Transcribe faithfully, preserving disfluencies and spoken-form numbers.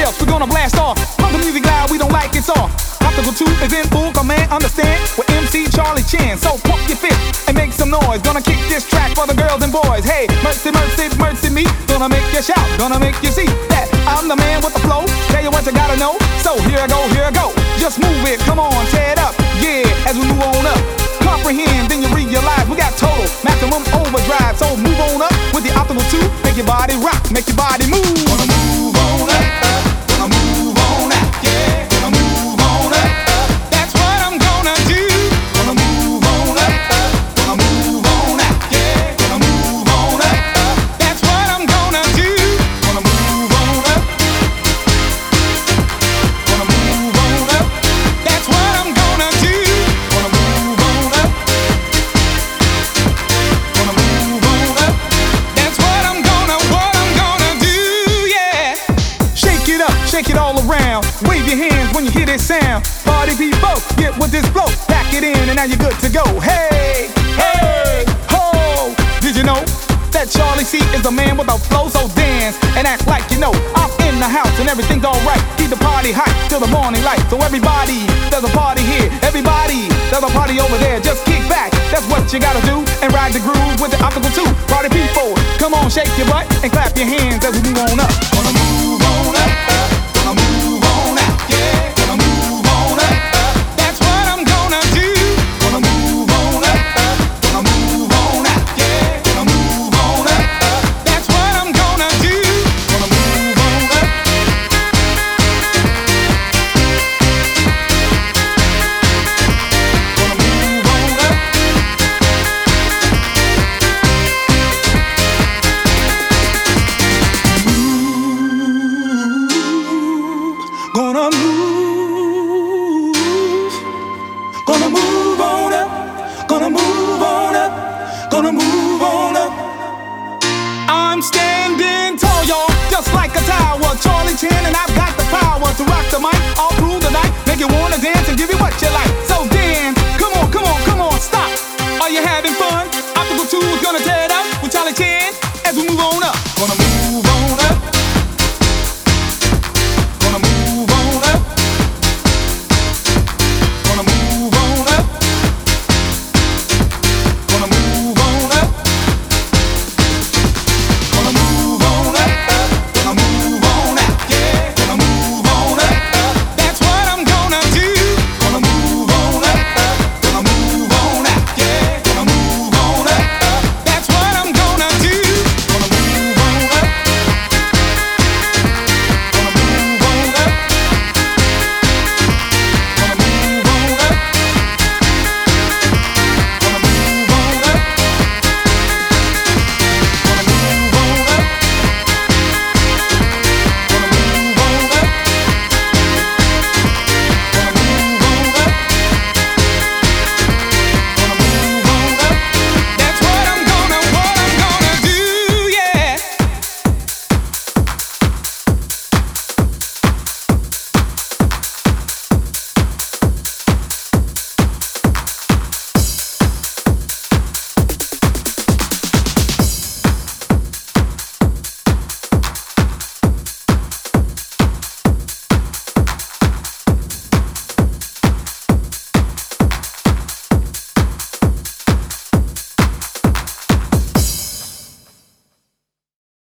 else, we're gonna blast off. Pump the music loud, we don't like it soft. Optical two is in full command, understand? With M C Charlie Chan, so pump your fist and make some noise. Gonna kick this track for the girls and boys. Hey, mercy, mercy, mercy me. Gonna make you shout, gonna make you see that I'm the man with the flow. Tell you what you gotta know. So here I go, here I go. Just move it, come on, tear it up. Yeah, as we move on up. Comprehend, then you realize we got total maximum overdrive. So move on up with the optical two. Make your body rock, make your body move. Gonna move on up, gonna move on up, yeah. Gonna move on up, that's what I'm gonna do. Gonna move on up, gonna move on up, yeah. Gonna move on up, that's what I'm gonna do. Gonna move on up, gonna move on up, that's what I'm gonna do. Gonna move on up, gonna move on up, that's what I'm gonna, what I'm gonna do, yeah. Shake it up, shake it all around. Wave your hands when you hear this sound. Party people, get with this flow. Pack it in and now you're good to go. Hey, hey, ho. Did you know that Charlie C is the man with a flow? So dance and act like you know. I'm in the house and everything's alright. Keep the party hot till the morning light. So everybody, there's a party here. Everybody, there's a party over there. Just kick back, that's what you gotta do. And ride the groove with the optical two. Party people, come on, shake your butt and clap your hands as we move on up.